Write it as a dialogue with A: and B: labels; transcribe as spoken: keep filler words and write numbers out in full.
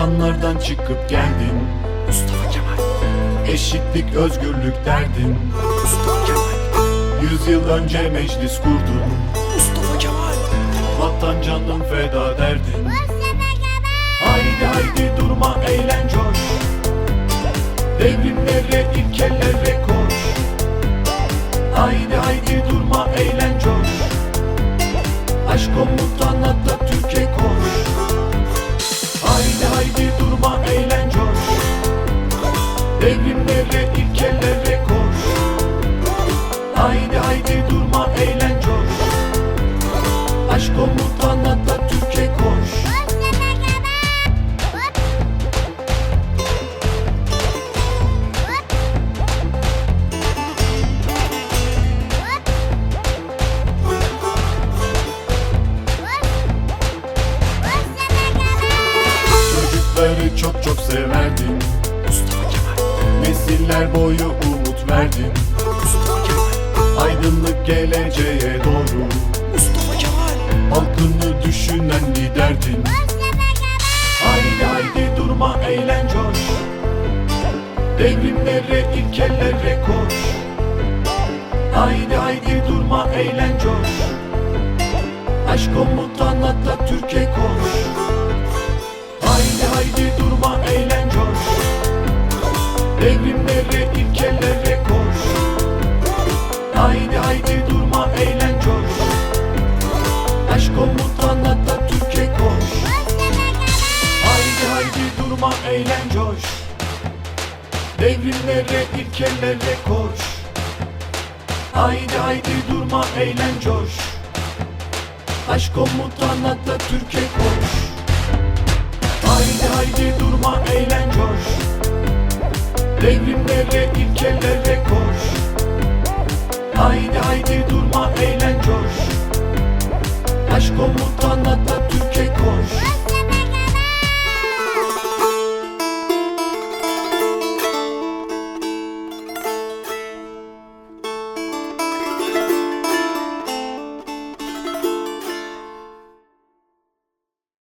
A: Balkanlardan çıkıp geldin
B: Mustafa Kemal,
A: Eşitlik, özgürlük derdin
B: Mustafa Kemal,
A: Yüzyıl önce meclis kurdun
B: Mustafa Kemal,
A: Vatan canın feda derdin. Haydi haydi durma, eğlen coş, devrimlere, ilkelere koş. Haydi haydi durma, eğlen coş, aşk komutan Atatürk'e koş. Haydi haydi durma, eğlen coş, devrimlere, ilkelere koş. Haydi haydi durma, eğlen coş, aşk komutan Atatürk'e koş. Çocukları çok çok severdin
B: Mustafa Kemal,
A: Nesiller boyu umut verdin
B: Mustafa Kemal,
A: Aydınlık geleceğe doğru
B: Mustafa Kemal,
A: halkını düşünen liderdin. Haydi haydi durma, eğlen coş, devrimlere, ilkelere koş. Haydi haydi durma, eğlen coş, aşk komutan Atatürk'e koş. Haydi haydi durma, eğlen coş, devrimlere, ilkelere koş. Haydi haydi durma, eğlen coş, aşk komutan Atatürk'e koş. Haydi haydi durma, eğlen coş, devrimlere, ilkelere koş. Haydi haydi durma, eğlen coş, aşk komutan Atatürk'e koş. Haydi haydi durma, eğlen coş, devrimlere, ilkelere koş. Haydi haydi durma, eğlen coş, aşk komutan Atatürk'e koş.